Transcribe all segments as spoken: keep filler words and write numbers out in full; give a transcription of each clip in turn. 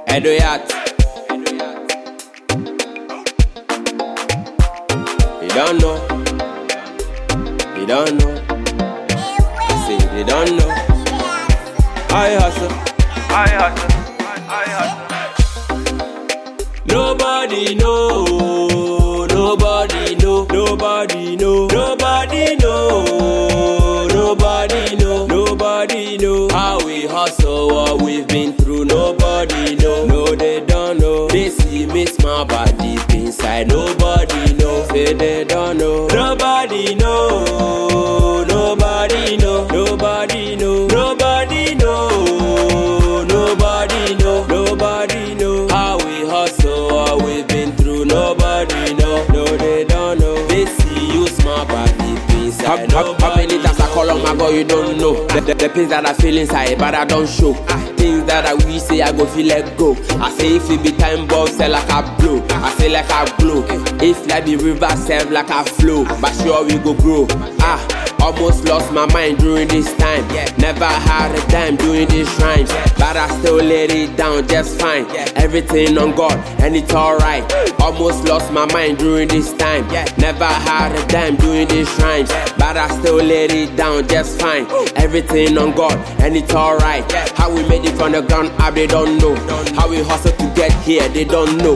Edoyat. They don't know. They don't know. I say they don't know. I hustle. I hustle. I hustle. Nobody know. Nobody know. Nobody know. Nobody know. Nobody know. Nobody know how we hustle, what we've been through. Nobody know. No, they don't know. They see me smile, but deep inside, nobody know. Say they don't know. Nobody know. Nobody know. Nobody know. Nobody know. Nobody know. Nobody know how we hustle, what we've been through. Nobody know. No, they don't know. They see you smile, but deep inside, how, how, how many times I call on my God, you don't know. The, the, the things that I feel inside, but I don't show. Things that I wish say I go feel let go. I say if it be time bomb, say like I blow. I say like I blow. If like be river, serve like I flow. But sure we go grow. Ah, almost lost my mind during this time. Never had a dime doing these rhymes, but I still let it down just fine. Everything on God and it's alright. Almost lost my mind during this time. Never had a dime doing these rhymes, but I still let it down just fine. Everything on God and it's alright. How we made it from the ground up, they don't know. How we hustle to get here, they don't know.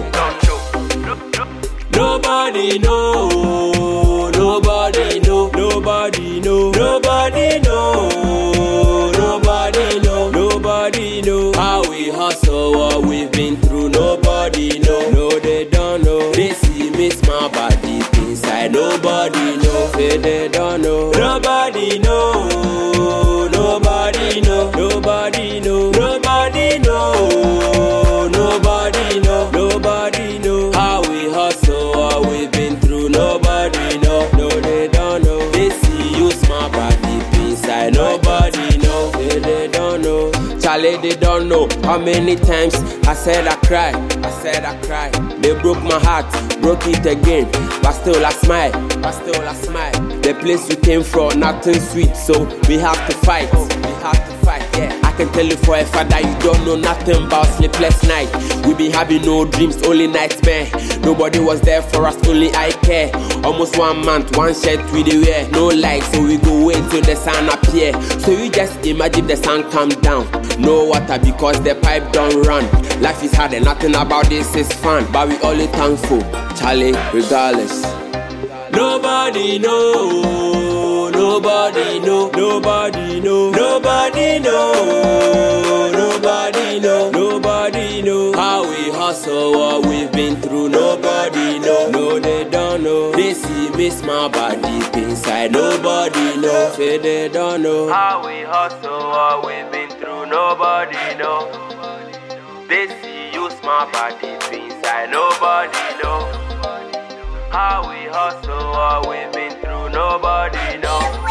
Nobody know. Nobody know. Nobody know. Nobody know. Nobody know. Nobody know how we hustle, what we've been through. Nobody know. No, they don't know. They see me smile, but deep inside, nobody know. Say they don't know. Nobody know. Nobody know. Nobody know. Nobody know. Nobody know. Nobody know how we hustle, what we've been through. Nobody know. No, they don't know. They see you smile, but deep inside, nobody know. They, they don't know. Charlie, they don't know how many times I said I cried. I said I cried. They broke my heart, broke it again. But still I smile. But still I smile. The place we came from, nothing sweet, so we have to fight. We have to fight, yeah. I can tell you for a fact that you don't know nothing about sleepless night. We been having no dreams, only nightmare. Nobody was there for us, only I care. Almost one month, one shirt we dey wear. No light, so we go wait till the sun appear. So you just imagine the sun come down. No water because the pipe don't run. Life is hard and nothing about this is fun, but we only thankful, Charlie, regardless. Nobody know. Nobody know. Nobody know. Nobody know. Nobody know. Nobody know how we hustle, what we've been through. Nobody know. No, they don't know. They see me smile, but deep inside, nobody know. Say they don't know how we hustle, what we've been through. Nobody know. They see you smile, but deep inside, nobody know how we hustle, what we've been through. Nobody know.